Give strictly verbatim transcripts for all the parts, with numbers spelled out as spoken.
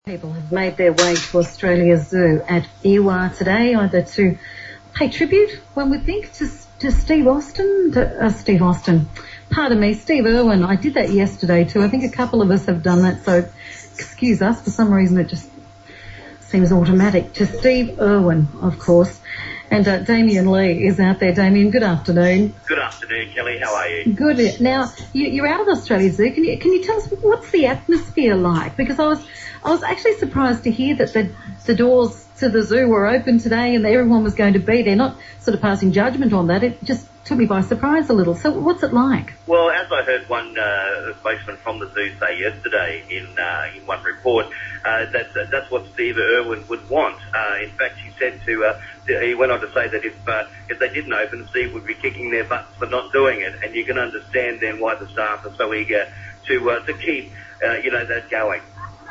People have made their way to Australia Zoo at Ewa today, either to pay tribute, one would think, to, to Steve Austin, to, uh, Steve Austin, pardon me, Steve Irwin. I did that yesterday too. I think a couple of us have done that, so excuse us. For some reason it just seems automatic. To Steve Irwin, of course. And uh, Damien Lee is out there. Damien, good afternoon. Good afternoon, Kelly. How are you? Good. Now, you, you're out of Australia Zoo. Can you, can you tell us what's the atmosphere like? Because I was I was actually surprised to hear that the, the doors to the zoo were open today and everyone was going to be there. Not sort of passing judgment on that. It just took me by surprise a little. So what's it like? Well, as I heard one uh, spokesman from the zoo say yesterday in uh, in one report, uh, that's, uh, that's what Steve Irwin would want. Uh, in fact, he said to, uh, he went on to say that if uh, if they didn't open, Steve would be kicking their butts for not doing it. And you can understand then why the staff are so eager to uh, to keep, uh, you know, that going.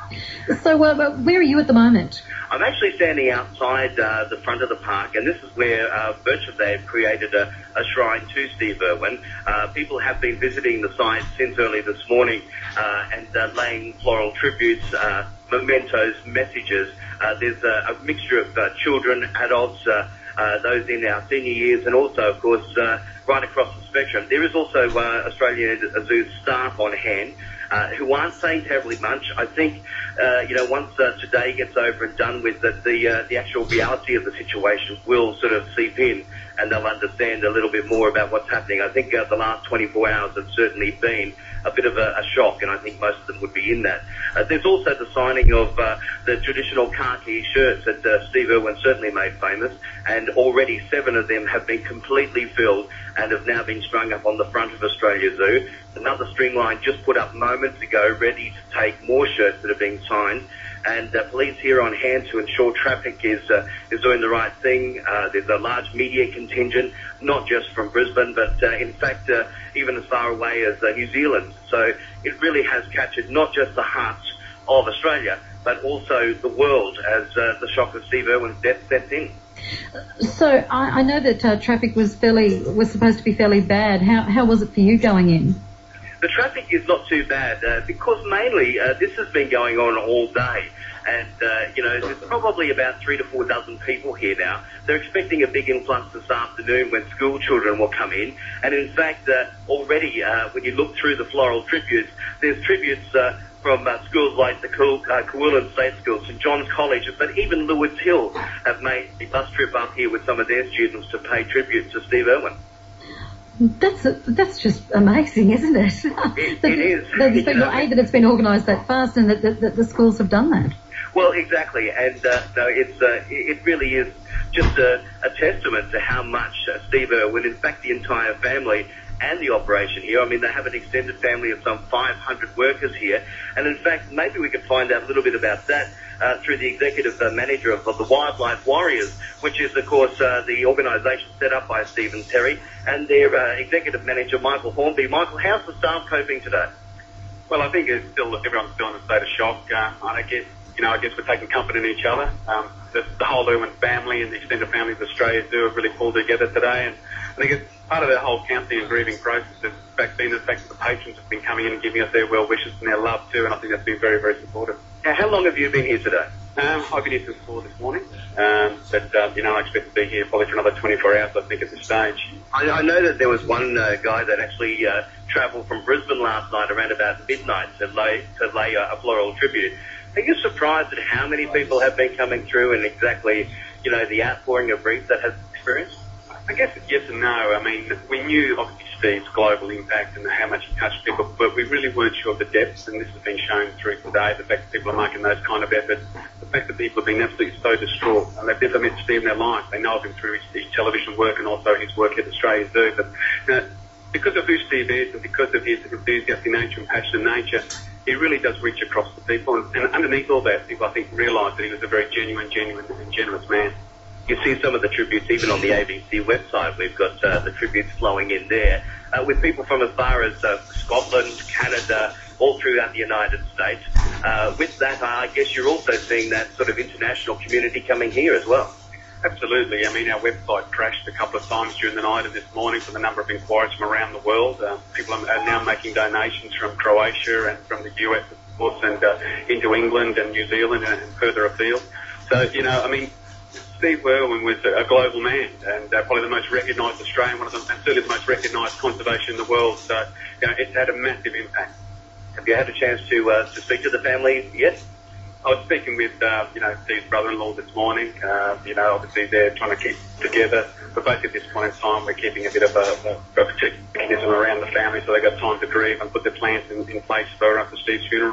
So uh, where are you at the moment? I'm actually standing outside uh, the front of the park, and this is where uh, Birchip, they've created a, a shrine to Steve Irwin. Uh, people have been visiting the site since early this morning uh, and uh, laying floral tributes, uh, mementos, messages. Uh, there's a, a mixture of uh, children, adults, uh, uh, those in our senior years, and also, of course, uh, right across the spectrum. There is also uh, Australian Zoo staff on hand uh, who aren't saying terribly much. I think, uh, you know, once uh, today gets over and done with, that the uh, the actual reality of the situation will sort of seep in, and they'll understand a little bit more about what's happening. I think uh, the last twenty-four hours have certainly been a bit of a, a shock, and I think most of them would be in that. Uh, there's also the signing of uh, the traditional khaki shirts that uh, Steve Irwin certainly made famous, and already seven of them have been completely filled and have now been strung up on the front of Australia Zoo. Another string line just put up moments ago, ready to take more shirts that are being signed. And uh, police here on hand to ensure traffic is uh, is doing the right thing. Uh, there's a large media contingent, not just from Brisbane, but uh, in fact uh, even as far away as uh, New Zealand. So it really has captured not just the hearts of Australia, but also the world as uh, the shock of Steve Irwin's death sets in. So I, I know that uh, traffic was fairly was supposed to be fairly bad. How how was it for you going in? The traffic is not too bad uh, because mainly uh, this has been going on all day. And, uh, you know, there's probably about three to four dozen people here now. They're expecting a big influx this afternoon when school children will come in. And, in fact, uh, already uh, when you look through the floral tributes, there's tributes uh, from uh, schools like the Coolangatta State School, St John's College, but even Lewis Hill have made a bus trip up here with some of their students to pay tribute to Steve Irwin. That's a, that's just amazing, isn't it? It, that, it is. That, it's been, you know, A, that it's been organised that fast and that, that, that the schools have done that. Well, exactly, and uh, no, it's uh, it really is just a, a testament to how much uh, Steve Irwin, in fact, the entire family and the operation here. I mean, they have an extended family of some five hundred workers here, and in fact, maybe we could find out a little bit about that uh, through the executive uh, manager of, of the Wildlife Warriors, which is, of course, uh, the organisation set up by Stephen Terry, and their uh, executive manager, Michael Hornby. Michael, how's the staff coping today? Well, I think it's still everyone's still in a state of shock. Uh, I guess. You know, I guess we're taking comfort in each other. Um, the, the whole Irwin family and the extended families of Australia Zoo have really pulled together today, and I think it's part of the whole counselling and grieving process has in fact been the fact that the patrons have been coming in and giving us their well wishes and their love too, and I think that's been very, very supportive. Now, how long have you been here today? Um, I've been here since four this morning, um, but uh, you know, I expect to be here probably for another twenty-four hours, I think, at this stage. I, I know that there was one uh, guy that actually uh, travelled from Brisbane last night around about midnight to lay to lay a, a floral tribute. Are you surprised at how many people have been coming through and exactly, you know, the outpouring of grief that has experienced? I guess it's yes and no. I mean, we knew obviously Steve's global impact and how much he touched people, but we really weren't sure of the depths, and this has been shown through today, the fact that people are making those kind of efforts, the fact that people have been absolutely so distraught, and they've never met Steve in their life. They know of him through his, his television work and also his work at Australia Zoo, but you know, because of who Steve is and because of his enthusiastic nature and passionate nature, he really does reach across the people, and, and underneath all that, people, I think, realise that he was a very genuine, genuine and generous man. You see some of the tributes even on the A B C website. We've got uh, the tributes flowing in there uh, with people from as far as uh, Scotland, Canada, all throughout the United States. Uh, with that, I guess you're also seeing that sort of international community coming here as well. Absolutely. I mean, our website crashed a couple of times during the night and this morning from the number of inquiries from around the world. Uh, people are now making donations from Croatia and from the U S course, and uh, into England and New Zealand and, and further afield. So, you know, I mean, Steve Irwin was a global man and uh, probably the most recognised Australian, one of them, and certainly the most recognised conservation in the world. So, you know, it's had a massive impact. Have you had a chance to uh, to speak to the family yet? I was speaking with, uh, you know, Steve's brother-in-law this morning. Uh, you know, obviously they're trying to keep together, but both at this point in time we're keeping a bit of a, a, a protectivism around the family so they've got time to grieve and put their plans in, in place for, uh, for Steve's funeral.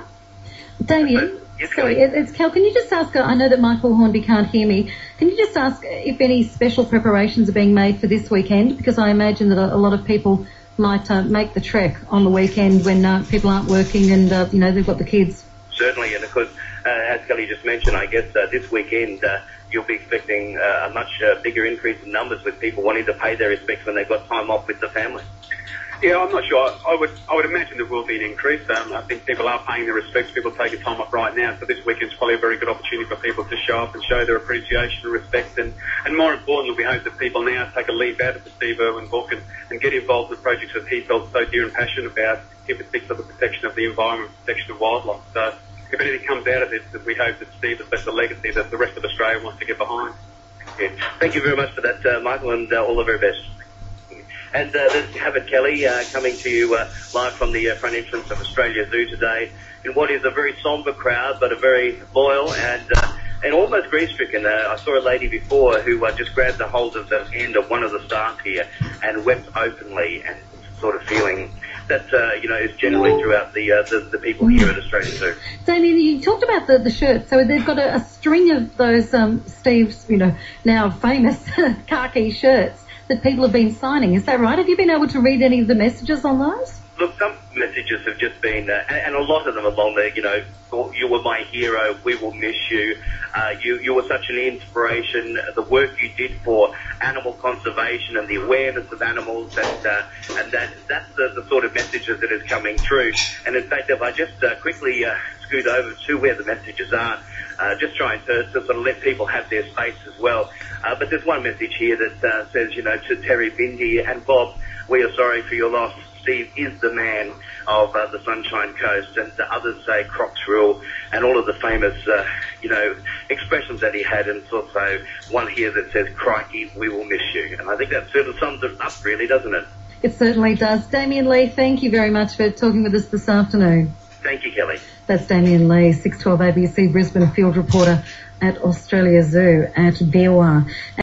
Damien, yes, sorry, it's Cal. Can you just ask, I know that Michael Hornby can't hear me, can you just ask if any special preparations are being made for this weekend? Because I imagine that a, a lot of people might uh, make the trek on the weekend when uh, people aren't working and, uh, you know, they've got the kids. Certainly, and of course, uh, as Kelly just mentioned, I guess uh, this weekend uh, you'll be expecting uh, a much uh, bigger increase in numbers with people wanting to pay their respects when they've got time off with the family. Yeah, I'm not sure. I would I would imagine there will be an increase. Um, I think people are paying their respects. People taking time off right now, so this weekend's probably a very good opportunity for people to show up and show their appreciation and respect. And, and more importantly, we hope that people now take a leaf out of the Steve Irwin book and, and get involved in projects that he felt so dear and passionate about, in particular the protection of the environment, protection of wildlife. So if anything comes out of this, we hope that Steve has left a legacy that the rest of Australia wants to get behind. Yeah. Thank you very much for that, uh, Michael, and uh, all the very best. And uh, there's Havard Kelly uh, coming to you uh, live from the uh, front entrance of Australia Zoo today in what is a very sombre crowd, but a very loyal and uh, and almost grief-stricken. Uh, I saw a lady before who uh, just grabbed a hold of the end of one of the staff here and wept openly, and sort of feeling that uh, you know is generally throughout the, uh, the the people here at Australia Zoo. Damien, you talked about the, the shirts. So they've got a, a string of those um, Steve's, you know, now famous khaki shirts that people have been signing. Is that right? Have you been able to read any of the messages on those? Look, some messages have just been, uh, and, and a lot of them along there, you know, you were my hero, we will miss you, uh, you, you were such an inspiration, the work you did for animal conservation and the awareness of animals, and, uh, and that, that's the, the sort of messages that is coming through. And in fact, if I just uh, quickly uh, scoot over to where the messages are, uh, just trying to, to sort of let people have their space as well. Uh, but there's one message here that uh, says, you know, to Terry Bindi and Bob, we are sorry for your loss. Steve is the man of uh, the Sunshine Coast, and the others say Crocs rule, and all of the famous, uh, you know, expressions that he had, and also one here that says, crikey, we will miss you. And I think that sort of sums it up, really, doesn't it? It certainly does. Damien Lee, thank you very much for talking with us this afternoon. Thank you, Kelly. That's Damien Lee, six twelve A B C Brisbane field reporter at Australia Zoo at Beerwah.